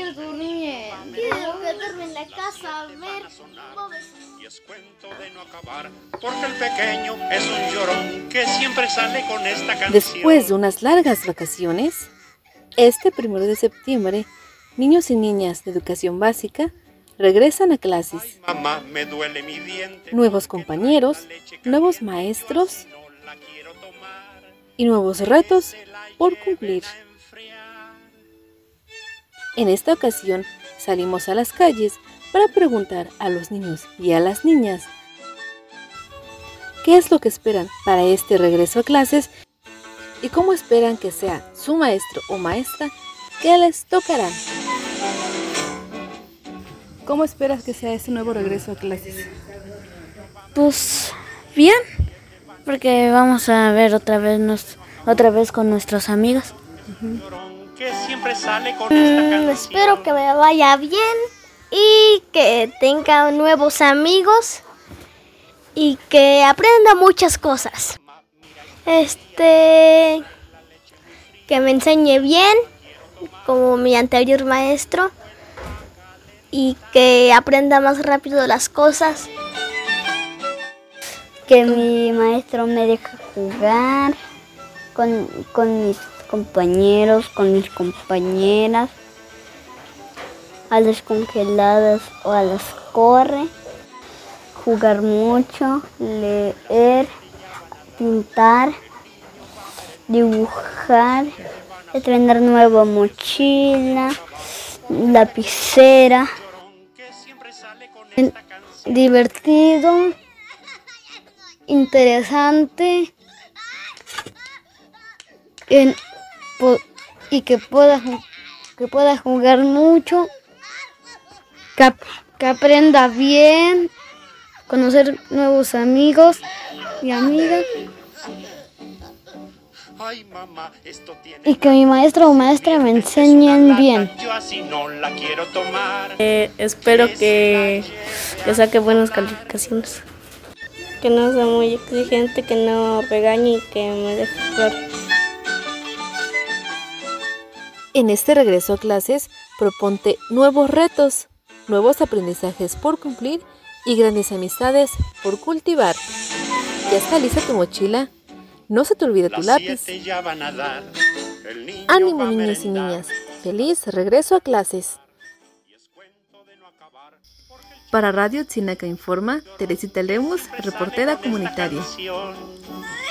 durmiendo. Quiero quedarme en la casa a ver Y es cuento de no acabar, porque el pequeño es un llorón que siempre sale con esta canción. Después de unas largas vacaciones, este 1 de septiembre, niños y niñas de educación básica regresan a clases. Ay, mamá, me duele mi diente. Nuevos compañeros, nuevos maestros y nuevos retos por cumplir. En esta ocasión salimos a las calles para preguntar a los niños y a las niñas qué es lo que esperan para este regreso a clases y cómo esperan que sea su maestro o maestra que les tocarán. ¿Cómo esperas que sea este nuevo regreso a clases? Pues bien, porque vamos a ver otra vez con nuestros amigos. Que siempre sale con esta canción. Espero que me vaya bien y que tenga nuevos amigos y que aprenda muchas cosas. Que me enseñe bien, como mi anterior maestro, y que aprenda más rápido las cosas. Que mi maestro me deje jugar con mis compañeros, con mis compañeras, a las congeladas o a las corre, jugar mucho, leer, pintar, dibujar, tener nueva mochila, lapicera, divertido, interesante y que pueda jugar mucho, que aprenda bien, conocer nuevos amigos y amigas. Ay, mamá, esto tiene Y que mi maestro o maestra me enseñen bien. Yo así no la quiero tomar. Espero que saque buenas calificaciones. Que no sea muy exigente, que no regañe y que me deje jugar. En este regreso a clases, proponte nuevos retos, nuevos aprendizajes por cumplir y grandes amistades por cultivar. ¿Ya está lista tu mochila? No se te olvide tu lápiz. Ya van a dar. Ánimo, niños y niñas. Feliz regreso a clases. Para Radio Tzinaca Informa, Teresita Lemus, reportera comunitaria.